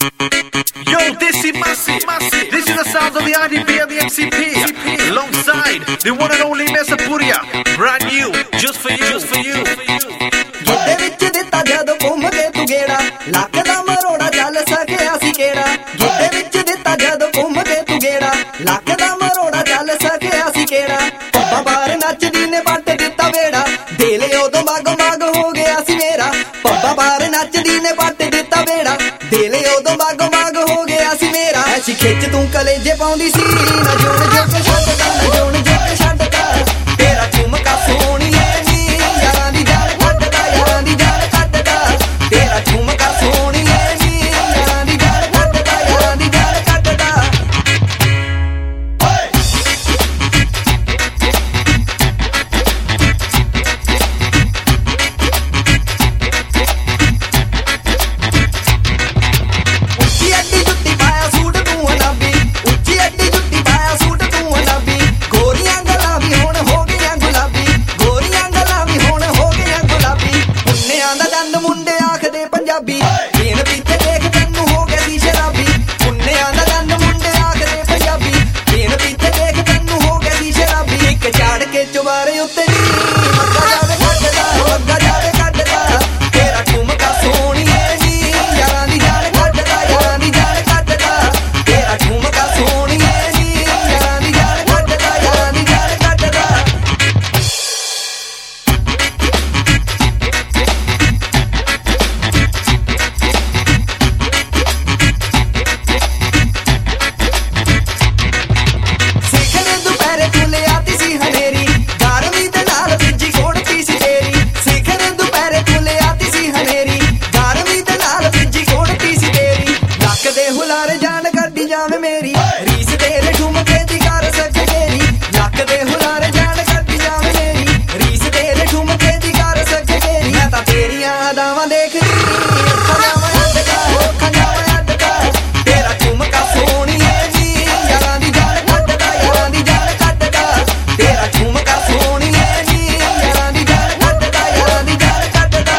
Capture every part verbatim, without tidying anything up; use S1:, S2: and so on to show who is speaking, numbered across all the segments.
S1: Yo, this is massive, massive. This is the sound of the I D B and the M C P, alongside the one and only Mesa Puria, brand new, just for you, just for you.
S2: ਗਿੱਧੇ ਵਿੱਚ ਦਿੱਤਾ ਜਦੋਂ ਘੁੰਮ ਕੇ ਤੂੰ ਗੇੜਾ, ਲੱਕ ਦਾ ਮਰੋੜਾ ਚੱਲ ਸਕਿਆ ਸੀ ਕਿਹੜਾ। ਗਿੱਧੇ ਵਿੱਚ ਦਿੱਤਾ ਜਦੋਂ ਘੁੰਮ ਕੇ ਤੂੰ ਗੇੜਾ, ਲੱਕ ਦਾ ਮਰੋੜਾ ਚੱਲ ਸਕਿਆ ਸੀ ਕਿਹੜਾ। ਪੱਪਾ ਬਾਹਰ ਨੱਚਦੀ ਨੇ ਪੱਟ ਦਿੱਤਾ ਵੇੜਾ, ਦਿਲ ਉਦੋਂ ਮਗ ਮਗ ਹੋ ਗਿਆ ਸੀ ਮੇਰਾ। ਪੱਪਾ ਬਾਹਰ ਨੱਚਦੀ ਨੇ ਪੱਟ ਦਿੱਤਾ ਵੇੜਾ, ਦਿਲ ਉਦੋਂ ਮਗ ਮਗ ਹੋ ਗਿਆ ਸੀ ਮੇਰਾ। ਐਸੀ ਖਿੱਚ ਤੂੰ ਕਲੇਜੇ ਪਾਉਂਦੀ ਸੀ, ਨਾ ਜੋਣ ਜੱਟ ਛੱਡਦਾ, ਨਾ ਜੋਣ ਜੱਟ ਛੱਡਦਾ। ਤੇਰਾ ਝੁਮਕਾ ਸੋਹਣੀਏ ਨੀ ਯਾਰਾਂ ਦੀ ਜਾਨ ਕੱਢਦਾ, ਯਾਰਾਂ ਦੀ ਜਾਨ ਕੱਢਦਾ। ਤੇਰਾ ਝੁਮਕਾ ਸੋਹਣੀਏ ਨੀ ਯਾਰਾਂ ਦੀ ਜਾਨ ਕੱਢਦਾ, ਯਾਰਾਂ ਦੀ ਜਾਨ ਕੱਢਦਾ। ਉੱਚੀ ਅੱਡੀ ਜੁੱਤੀ ਪਾਇਆ ਸੂਟ ਤੂੰ ਅਨਾਬੀ, ਉੱਚੀ ਅੱਡੀ ਜੁੱਤੀ ਪਾਇਆ ਸੂਟ ਤੂੰ ਅਨਾਬੀ। ਗੋਰੀਆਂ ਗਲਾਂ ਵੀ ਹੁਣ ਹੋ ਗਈਆਂ ਗੁਲਾਬੀ, ਗੋਰੀਆਂ ਗਲਾਂ ਵੀ ਹੁਣ ਹੋ ਗਈਆਂ ਗੁਲਾਬੀ। ਪੁੰਨਿਆਂ ਦਾ ਦੰਦ ਮੁੰਡੇ ਆਖਦੇ ਪੰਜਾਬੀ, ਪੀਣ ਪੀਤੇ ਦੇਖ ਤੈਨੂੰ ਹੋ ਗਏ ਸੀ ਸ਼ਰਾਬੀ। ਪੁੰਨਿਆਂ ਦਾ ਦੰਦ ਮੁੰਡੇ ਆਖਦੇ ਪੰਜਾਬੀ, ਪੀਣ ਪੀਤੇ ਦੇਖ ਤੈਨੂੰ ਹੋ ਗਏ ਸੀ ਸ਼ਰਾਬੀ। ਇੱਕ ਝਾੜ ਕੇ ਚੁਬਾਰੇ ਉੱਤੇ ਨੀ ਮੱਗਾ ਜਾਵੇ ਕੱਢਦਾ, ਮੱਗਾ ਜਾਵੇ ਕੱਢਦਾ। ਤੇਰਾ ਝੁਮਕਾ ਸੋਹਣੀਏ ਨੀ ਯਾਰਾਂ ਦੀ ਜਾਨ ਕੱਢਦਾ, ਯਾਰਾਂ ਦੀ ਜਾਨ ਕੱਢਦਾ। ਤੇਰਾ ਝੁਮਕਾ ਸੋਹਣੀਏ ਨੀ ਯਾਰਾਂ ਦੀ ਜਾਨ ਕੱਢਦਾ, ਯਾਰਾਂ ਦੀ ਜਾਨ ਕੱਢਦਾ। ਸਿਖਰ ਦੁਪਹਿਰੇ ਤੂੰ ਲਿਆਤੀ ਸੀ ਹਨੇਰੀ, ਗਰਮੀ ਦੇ ਨਾਲ ਭਿੱਜੀ ਕੋੜਤੀ ਸੀ ਤੇਰੀ। ਸਿਖਰ ਦੁਪਹਿਰੇ ਤੂੰ ਲਿਆਤੀ ਸੀ ਹਨੇਰੀ, ਗਰਮੀ ਦੇ ਨਾਲ ਭਿੱਜੀ ਕੋੜਤੀ ਸੀ ਤੇਰੀ। ਲੱਕ ਦੇ ਹੁਲਾਰੇ ਜਾਨ ਕੱਢੀ ਜਾਵੇ ਮੇਰੀ, ਰੀਸ ਤੇਰੇ ਝੁਮਕੇ ਦੀ ਕਰ ਸਕੇ ਤੇਰੀ। ਲੱਕ ਦੇ ਹੁਲਾਰੇ ਜਾਨ ਕੱਢੀ ਜਾਵੇ ਮੇਰੀ, ਰੀਸ ਤੇਰੇ ਝੁਮਕੇ ਦੀ ਕਰ ਸਕੇ ਤੇਰੀ। ਮੈਂ ਤਾਂ ਤੇਰੀਆਂ ਅਦਾਵਾਂ ਦੇਖਦੀ, ਅੱਖਾਂ ਜਾਵਾਂ ਅੱਡਦਾ, ਅੱਖਾਂ ਜਾਵਾਂ ਅੱਡਦਾ। ਤੇਰਾ ਝੁਮਕਾ ਸੋਹਣੀਏ ਨੀ ਯਾਰਾਂ ਦੀ ਜਾਨ ਕੱਢਦਾ, ਯਾਰਾਂ ਦੀ ਜਾਨ ਕੱਢਦਾ। ਤੇਰਾ ਝੁਮਕਾ ਸੋਹਣੀਏ ਨੀ ਯਾਰਾਂ ਦੀ ਜਾਨ ਕੱਢਦਾ, ਯਾਰਾਂ ਦੀ ਜਾਨ ਕੱਢਦਾ।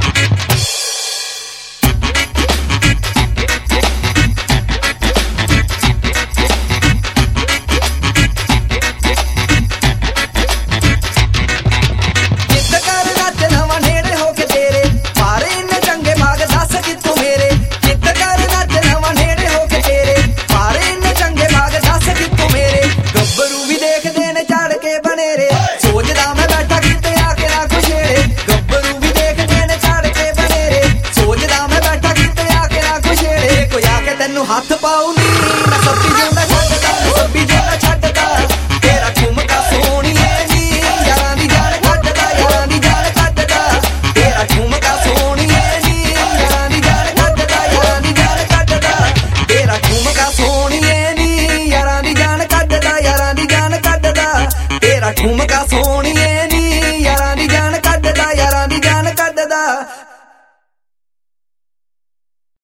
S2: ਜਿੱਦ ਕਰ ਨੱਚ ਨਵਾਂ ਨੇੜੇ ਹੋ ਕੇ ਤੇਰੇ, ਪਾਰੇ ਇੰਨੇ ਚੰਗੇ ਬਾਗ ਦੱਸ ਕਿੱਥੋਂ ਮੇਰੇ। ਜਿੱਦ ਕਰ ਨੱਚ ਨਵਾਂ ਨੇੜੇ ਹੋ ਕੇ ਤੇਰੇ, ਪਾਰੇ ਇੰਨੇ ਚੰਗੇ ਬਾਗ ਦੱਸ ਕਿੱਥੋਂ ਮੇਰੇ। ਗੱਭਰੂ ਵੀ ਦੇਖਦੇ ਨੇ ਚੜ ਕੇ ਬਨੇਰੇ, ਸੋਚਦਾ ਮੈਂ ਬੈਠਾ ਕਿਤੇ ਆ ਕੇ ਨਾ ਕੁਛੇੜੇ। ਗੱਭਰੂ ਵੀ ਦੇਖਦੇ ਨੇ ਚੜ ਕੇ ਬਨੇਰੇ, ਸੋਚਦਾ ਮੈਂ ਬੈਠਾ ਕਿਤੇ ਆ ਕੇ ਨਾ ਕੁਛੇੜੇ। ਕੋਈ ਆ ਕੇ ਤੈਨੂੰ ਹੱਥ ਪਾਉ ਨੀ, ਨਾ ਸੱਬੀ ਜਿਉਂਦਾ ਛੱਡਦਾ, ਨਾ ਸੱਬੀ ਜਿਉਂਦਾ ਛੱਡਦਾ। ਤੇਰਾ ਝੁਮਕਾ ਸੋਹਣੀਏ ਨੀ ਯਾਰਾਂ ਦੀ ਜਾਨ ਕੱਢਦਾ, ਯਾਰਾਂ ਦੀ ਜਾਨ ਕੱਢਦਾ। ਤੇਰਾ ਝੁਮਕਾ ਸੋਹਣੀਏ ਨੀ ਯਾਰਾਂ ਦੀ ਜਾਨ ਕੱਢਦਾ, ਯਾਰਾਂ ਦੀ ਜਾਨ ਕੱਢਦਾ। ਤੇਰਾ ਝੁਮਕਾ ਸੋਹਣੀਏ ਨੀ ਯਾਰਾਂ ਦੀ ਜਾਨ ਕੱਢਦਾ, ਯਾਰਾਂ ਦੀ ਜਾਨ ਕੱਢਦਾ। ਤੇਰਾ ਝੁਮਕਾ ਸੋਹਣੀਏ